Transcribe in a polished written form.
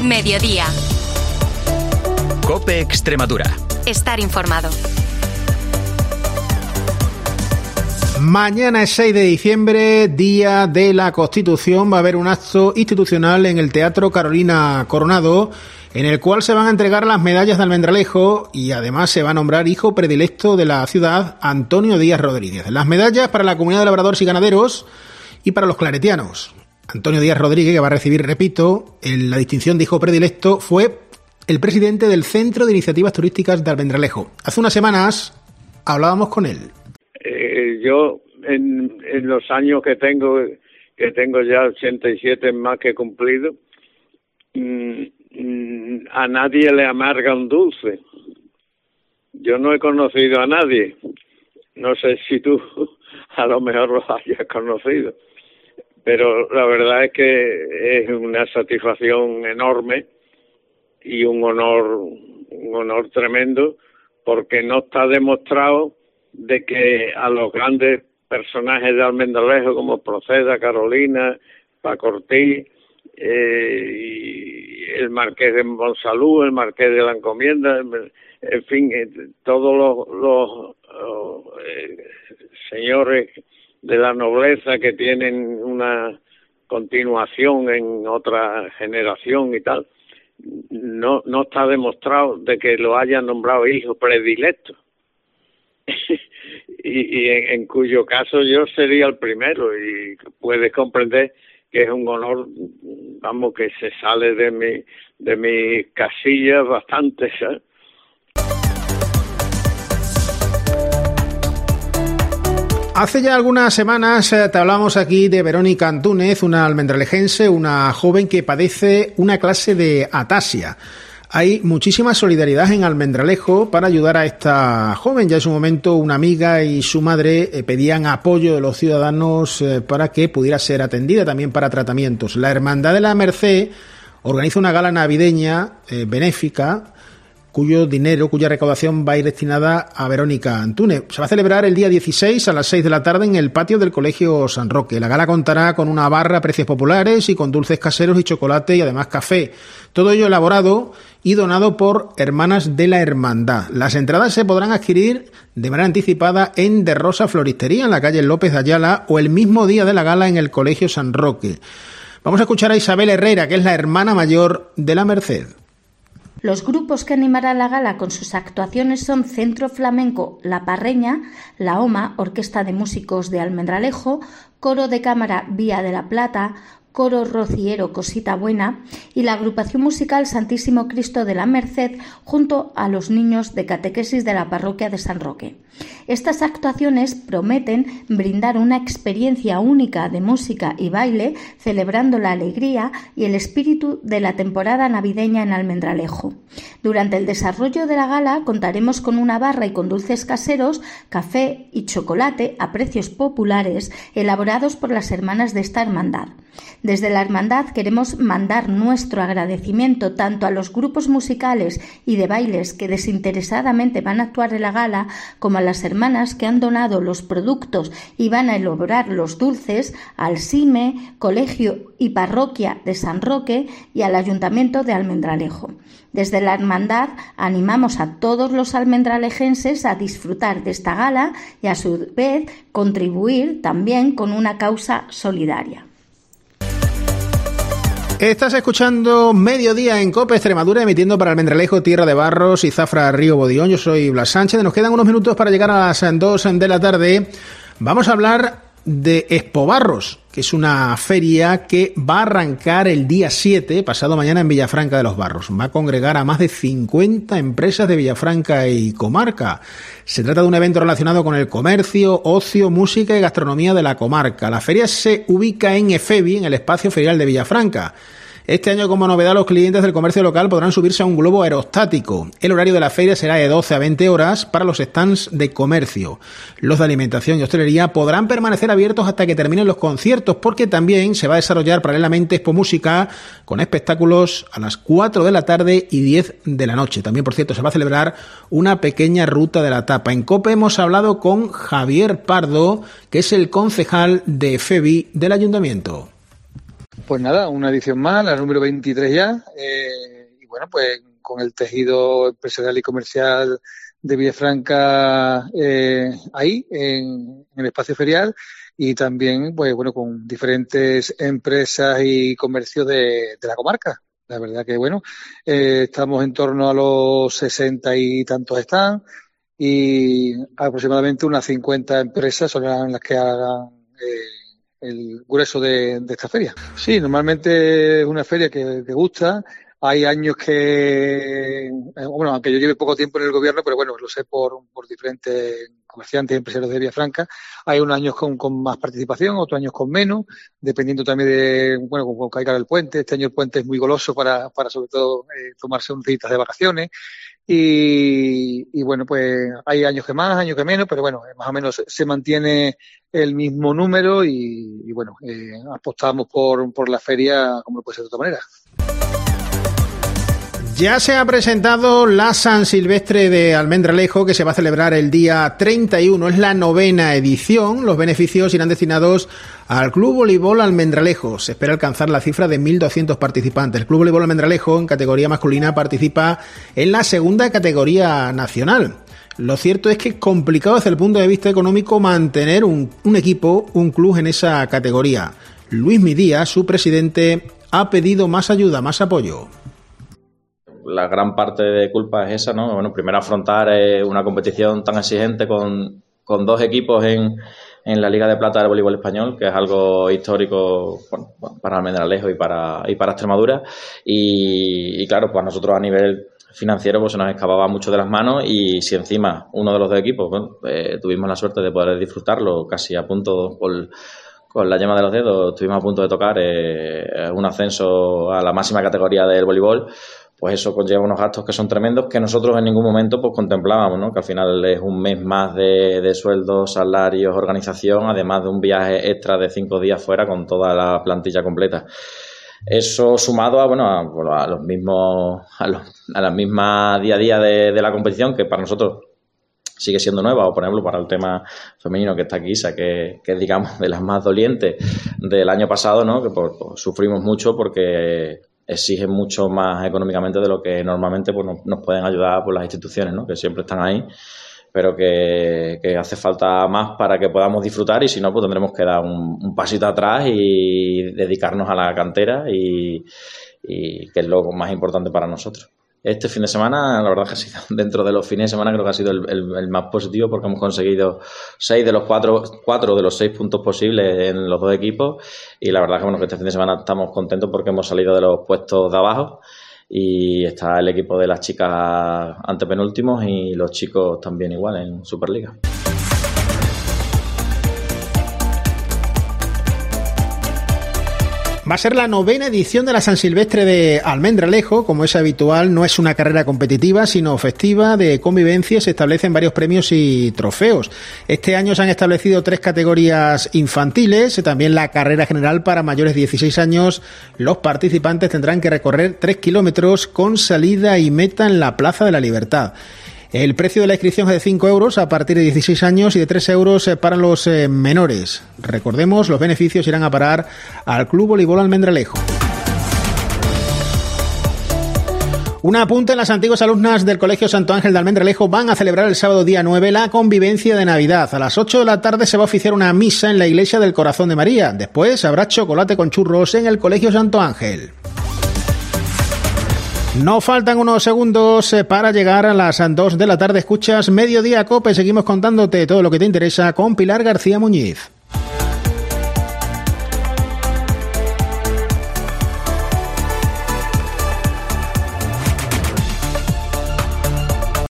Mediodía. COPE Extremadura. Estar informado. Mañana es 6 de diciembre, Día de la Constitución. Va a haber un acto institucional en el Teatro Carolina Coronado, en el cual se van a entregar las medallas de Almendralejo y además se va a nombrar hijo predilecto de la ciudad, Antonio Díaz Rodríguez. Las medallas para la comunidad de labradores y ganaderos y para los claretianos. Antonio Díaz Rodríguez, que va a recibir, repito, la distinción de hijo predilecto, fue el presidente del Centro de Iniciativas Turísticas de Almendralejo. Hace unas semanas hablábamos con él. Yo, en los años que tengo ya 87 más que cumplido, a nadie le amarga un dulce. Yo no he conocido a nadie. No sé si tú a lo mejor lo hayas conocido. Pero la verdad es que es una satisfacción enorme y un honor tremendo, porque no está demostrado de que a los grandes personajes de Almendralejo como Proceda, Carolina, Paco Ortiz, y el Marqués de Monsalud, el Marqués de la Encomienda, en fin, todos los señores de la nobleza que tienen una continuación en otra generación y tal, no está demostrado de que lo hayan nombrado hijo predilecto. y en cuyo caso yo sería el primero, y puedes comprender que es un honor, vamos, que se sale de mi casilla bastante, ¿sabes? Hace ya algunas semanas te hablamos aquí de Verónica Antúnez, una almendralejense, una joven que padece una clase de ataxia. Hay muchísima solidaridad en Almendralejo para ayudar a esta joven. Ya en su momento una amiga y su madre pedían apoyo de los ciudadanos para que pudiera ser atendida, también para tratamientos. La Hermandad de la Merced organiza una gala navideña benéfica, cuya recaudación va a ir destinada a Verónica Antúnez. Se va a celebrar el día 16 a las 6 de la tarde en el patio del Colegio San Roque. La gala contará con una barra a precios populares y con dulces caseros y chocolate y además café. Todo ello elaborado y donado por hermanas de la Hermandad. Las entradas se podrán adquirir de manera anticipada en De Rosa Floristería, en la calle López de Ayala, o el mismo día de la gala en el Colegio San Roque. Vamos a escuchar a Isabel Herrera, que es la hermana mayor de la Merced. Los grupos que animarán la gala con sus actuaciones son Centro Flamenco La Parreña, La OMA, Orquesta de Músicos de Almendralejo, Coro de Cámara Vía de la Plata, Coro Rociero Cosita Buena y la agrupación musical Santísimo Cristo de la Merced, junto a los niños de catequesis de la parroquia de San Roque. Estas actuaciones prometen brindar una experiencia única de música y baile, celebrando la alegría y el espíritu de la temporada navideña en Almendralejo. Durante el desarrollo de la gala contaremos con una barra y con dulces caseros, café y chocolate a precios populares elaborados por las hermanas de esta hermandad. Desde la hermandad queremos mandar nuestro agradecimiento tanto a los grupos musicales y de bailes que desinteresadamente van a actuar en la gala, como a las hermanas que han donado los productos y van a elaborar los dulces al SIME, Colegio y Parroquia de San Roque y al Ayuntamiento de Almendralejo. Desde la hermandad animamos a todos los almendralejenses a disfrutar de esta gala y a su vez contribuir también con una causa solidaria. Estás escuchando Mediodía en COPE Extremadura, emitiendo para Almendralejo, Tierra de Barros y Zafra Río Bodión. Yo soy Blas Sánchez. Nos quedan unos minutos para llegar a las 2 de la tarde. Vamos a hablar de Expo Barros, que es una feria que va a arrancar el día 7, pasado mañana, en Villafranca de los Barros. Va a congregar a más de 50 empresas de Villafranca y comarca. Se trata de un evento relacionado con el comercio, ocio, música y gastronomía de la comarca. La feria se ubica en Efebi, en el espacio ferial de Villafranca. Este año, como novedad, los clientes del comercio local podrán subirse a un globo aerostático. El horario de la feria será de 12 a 20 horas para los stands de comercio. Los de alimentación y hostelería podrán permanecer abiertos hasta que terminen los conciertos, porque también se va a desarrollar paralelamente Expo Música con espectáculos a las 4 de la tarde y 10 de la noche. También, por cierto, se va a celebrar una pequeña ruta de la tapa. En COPE hemos hablado con Javier Pardo, que es el concejal de Efebi del Ayuntamiento. Pues nada, una edición más, la número 23 ya. bueno, pues con el tejido empresarial y comercial de Villafranca ahí, en el espacio ferial, y también, pues bueno, con diferentes empresas y comercios de la comarca. La verdad que, bueno, estamos en torno a los 60 y tantos stands y aproximadamente unas 50 empresas son las que hagan el grueso de esta feria. Sí, normalmente es una feria que gusta. Hay años que, bueno, aunque yo lleve poco tiempo en el gobierno, pero bueno, lo sé por diferentes comerciantes y empresarios de Villafranca. Hay unos años con más participación, otros años con menos, dependiendo también de, bueno, con caiga el puente. Este año el puente es muy goloso para sobre todo tomarse unos días de vacaciones. Y bueno, pues hay años que más, años que menos, pero bueno, más o menos se mantiene el mismo número y bueno, apostamos por la feria como no puede ser de otra manera. Ya se ha presentado la San Silvestre de Almendralejo, que se va a celebrar el día 31. Es la 9ª edición. Los beneficios irán destinados al Club Voleibol Almendralejo. Se espera alcanzar la cifra de 1.200 participantes. El Club Voleibol Almendralejo, en categoría masculina, participa en la 2ª categoría nacional. Lo cierto es que es complicado desde el punto de vista económico mantener un equipo, un club en esa categoría. Luis Midía, su presidente, ha pedido más ayuda, más apoyo. La gran parte de culpa es esa, ¿no? Bueno, primero afrontar una competición tan exigente con 2 equipos en la Liga de Plata del voleibol español, que es algo histórico, bueno, para Almendralejo y para Extremadura. Y claro, pues nosotros a nivel financiero pues se nos escapaba mucho de las manos, y si encima uno de los 2 equipos, bueno, tuvimos la suerte de poder disfrutarlo casi a punto con la yema de los dedos, estuvimos a punto de tocar un ascenso a la máxima categoría del voleibol, pues eso conlleva unos gastos que son tremendos, que nosotros en ningún momento pues contemplábamos, ¿no? Que al final es un mes más de sueldos, salarios, organización, además de un viaje extra de 5 días fuera con toda la plantilla completa. Eso sumado a los mismos a la misma día a día de la competición, que para nosotros sigue siendo nueva, o por ejemplo para el tema femenino que está aquí, que es digamos de las más dolientes del año pasado, ¿no? Que pues sufrimos mucho porque exigen mucho más económicamente de lo que normalmente pues nos pueden ayudar por las instituciones, ¿no? Que siempre están ahí, pero que hace falta más para que podamos disfrutar, y si no pues tendremos que dar un pasito atrás y dedicarnos a la cantera y que es lo más importante para nosotros. Este fin de semana, la verdad que ha sido, dentro de los fines de semana, creo que ha sido el más positivo, porque hemos conseguido 4 de los 6 puntos posibles en los 2 equipos, y la verdad que bueno, que este fin de semana estamos contentos porque hemos salido de los puestos de abajo, y está el equipo de las chicas antepenúltimos y los chicos también igual en Superliga. Va a ser la 9ª edición de la San Silvestre de Almendralejo. Como es habitual, no es una carrera competitiva, sino festiva, de convivencia. Se establecen varios premios y trofeos. Este año se han establecido 3 categorías infantiles, también la carrera general para mayores de 16 años. Los participantes tendrán que recorrer 3 kilómetros con salida y meta en la Plaza de la Libertad. El precio de la inscripción es de 5 euros a partir de 16 años y de 3 euros para los menores. Recordemos, los beneficios irán a parar al Club Voleibol Almendralejo. Un apunte: las antiguas alumnas del Colegio Santo Ángel de Almendralejo van a celebrar el sábado día 9 la convivencia de Navidad. A las 8 de la tarde se va a oficiar una misa en la Iglesia del Corazón de María. Después habrá chocolate con churros en el Colegio Santo Ángel. No faltan unos segundos para llegar a las 2 de la tarde. Escuchas Mediodía Cope. Seguimos contándote todo lo que te interesa con Pilar García Muñiz.